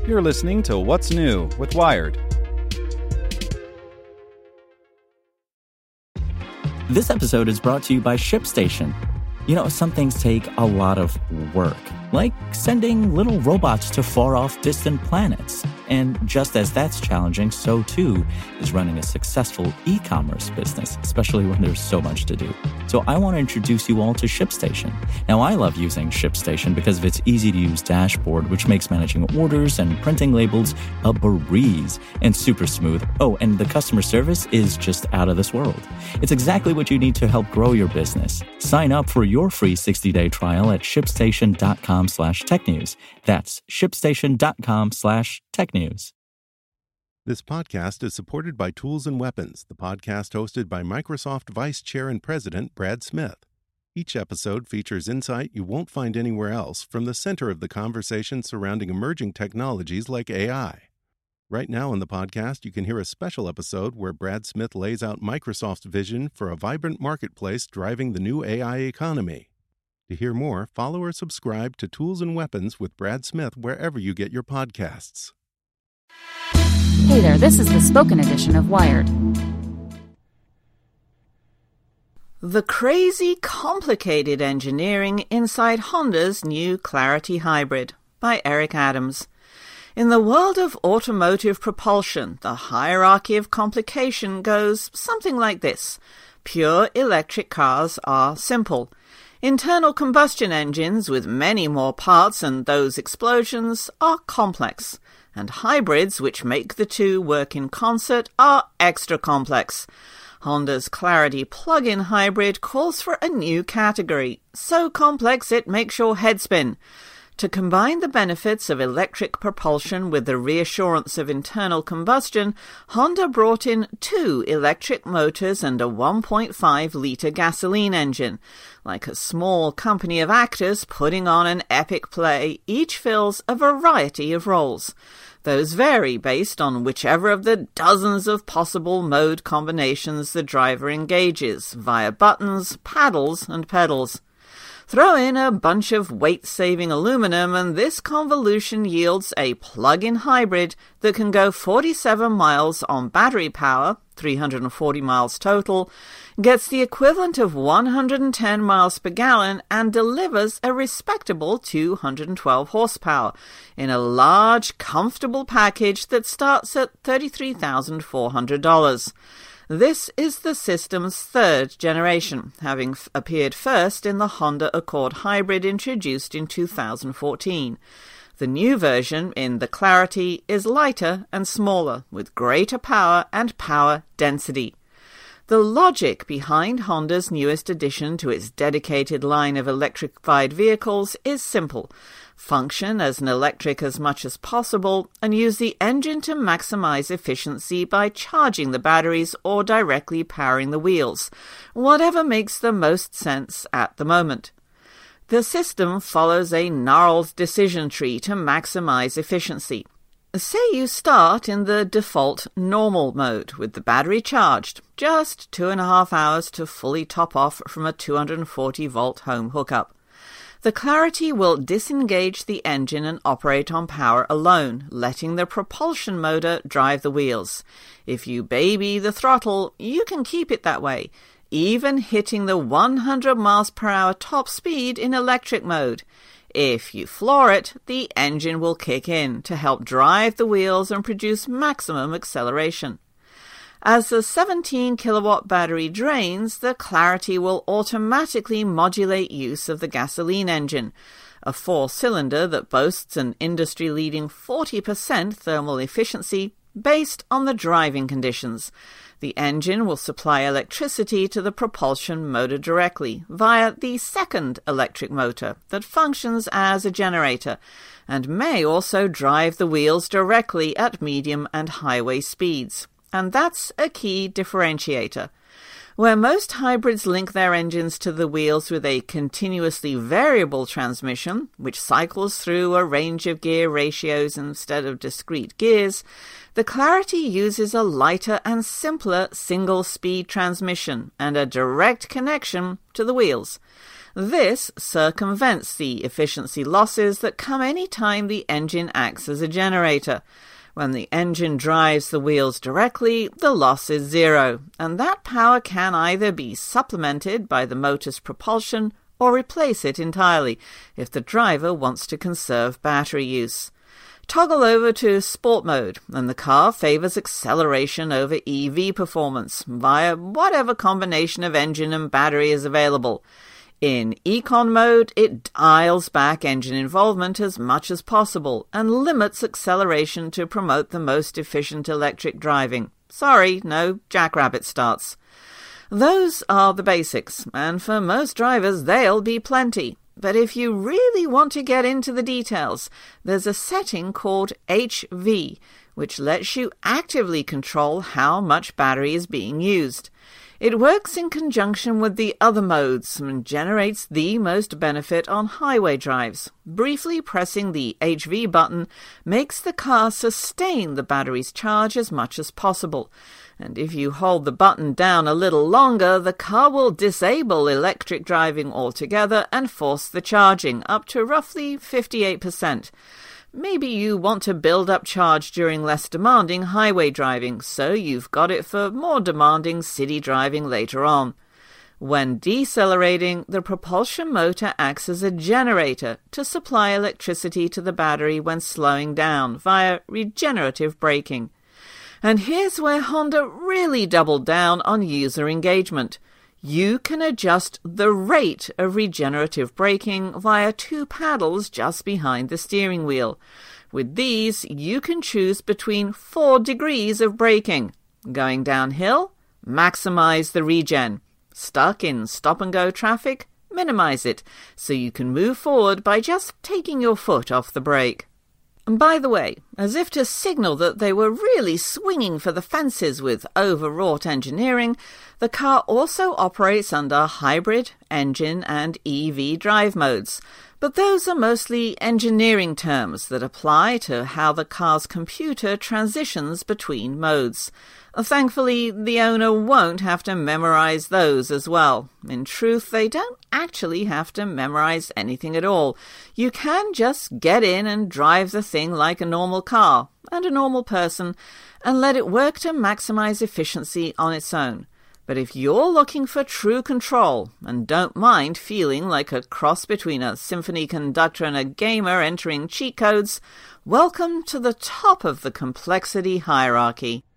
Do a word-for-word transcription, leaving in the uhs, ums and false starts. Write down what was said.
You're listening to What's New with Wired. This episode is brought to you by ShipStation. You know, some things take a lot of work, like sending little robots to far-off distant planets. And just as that's challenging, so too is running a successful e-commerce business, especially when there's so much to do. So I want to introduce you all to ShipStation. Now, I love using ShipStation because of its easy-to-use dashboard, which makes managing orders and printing labels a breeze and super smooth. Oh, and the customer service is just out of this world. It's exactly what you need to help grow your business. Sign up for your free sixty-day trial at shipstation.com slash technews. That's shipstation.com slash technews. This podcast is supported by Tools and Weapons, the podcast hosted by Microsoft Vice Chair and President Brad Smith. Each episode features insight you won't find anywhere else from the center of the conversation surrounding emerging technologies like A I. Right now on the podcast, you can hear a special episode where Brad Smith lays out Microsoft's vision for a vibrant marketplace driving the new A I economy. To hear more, follow or subscribe to Tools and Weapons with Brad Smith wherever you get your podcasts. Hey there, this is the spoken edition of Wired. The crazy, complicated engineering inside Honda's new Clarity Hybrid by Eric Adams. In the world of automotive propulsion, the hierarchy of complication goes something like this. Pure electric cars are simple. Internal combustion engines with many more parts and those explosions are complex. And hybrids, which make the two work in concert, are extra complex. Honda's Clarity plug-in hybrid calls for a new category, so complex it makes your head spin. To combine the benefits of electric propulsion with the reassurance of internal combustion, Honda brought in two electric motors and a one point five litre gasoline engine. Like a small company of actors putting on an epic play, each fills a variety of roles. Those vary based on whichever of the dozens of possible mode combinations the driver engages, via buttons, paddles, and pedals. Throw in a bunch of weight-saving aluminum and this convolution yields a plug-in hybrid that can go forty-seven miles on battery power, three hundred forty miles total, gets the equivalent of one hundred ten miles per gallon and delivers a respectable two hundred twelve horsepower in a large, comfortable package that starts at thirty-three thousand four hundred dollars. This is the system's third generation, having f- appeared first in the Honda Accord Hybrid introduced in two thousand fourteen. The new version, in the Clarity, is lighter and smaller, with greater power and power density. The logic behind Honda's newest addition to its dedicated line of electrified vehicles is simple. Function as an electric as much as possible and use the engine to maximize efficiency by charging the batteries or directly powering the wheels, whatever makes the most sense at the moment. The system follows a gnarled decision tree to maximize efficiency. Say you start in the default normal mode with the battery charged, just two and a half hours to fully top off from a two hundred forty volt home hookup. The Clarity will disengage the engine and operate on power alone, letting the propulsion motor drive the wheels. If you baby the throttle, you can keep it that way, even hitting the one hundred miles per hour top speed in electric mode. If you floor it, the engine will kick in to help drive the wheels and produce maximum acceleration. As the seventeen kilowatt battery drains, the Clarity will automatically modulate use of the gasoline engine, a four-cylinder that boasts an industry-leading forty percent thermal efficiency based on the driving conditions. The engine will supply electricity to the propulsion motor directly via the second electric motor that functions as a generator and may also drive the wheels directly at medium and highway speeds. And that's a key differentiator. Where most hybrids link their engines to the wheels with a continuously variable transmission, which cycles through a range of gear ratios instead of discrete gears, the Clarity uses a lighter and simpler single-speed transmission and a direct connection to the wheels. This circumvents the efficiency losses that come any time the engine acts as a generator. When the engine drives the wheels directly, the loss is zero, and that power can either be supplemented by the motor's propulsion or replace it entirely if the driver wants to conserve battery use. Toggle over to Sport Mode, and the car favors acceleration over E V performance via whatever combination of engine and battery is available. In Econ Mode, it dials back engine involvement as much as possible and limits acceleration to promote the most efficient electric driving. Sorry, no jackrabbit starts. Those are the basics, and for most drivers they'll be plenty. But if you really want to get into the details, there's a setting called H V, which lets you actively control how much battery is being used. It works in conjunction with the other modes and generates the most benefit on highway drives. Briefly pressing the H V button makes the car sustain the battery's charge as much as possible. And if you hold the button down a little longer, the car will disable electric driving altogether and force the charging up to roughly fifty-eight percent. Maybe you want to build up charge during less demanding highway driving, so you've got it for more demanding city driving later on. When decelerating, the propulsion motor acts as a generator to supply electricity to the battery when slowing down via regenerative braking. And here's where Honda really doubled down on user engagement. You can adjust the rate of regenerative braking via two paddles just behind the steering wheel. With these, you can choose between four degrees of braking. Going downhill, maximize the regen. Stuck in stop-and-go traffic, minimize it, so you can move forward by just taking your foot off the brake. And by the way, as if to signal that they were really swinging for the fences with overwrought engineering, the car also operates under hybrid, engine and E V drive modes. But those are mostly engineering terms that apply to how the car's computer transitions between modes. Thankfully, the owner won't have to memorize those as well. In truth, they don't actually have to memorize anything at all. You can just get in and drive the thing like a normal car and a normal person and let it work to maximize efficiency on its own. But if you're looking for true control and don't mind feeling like a cross between a symphony conductor and a gamer entering cheat codes, welcome to the top of the complexity hierarchy.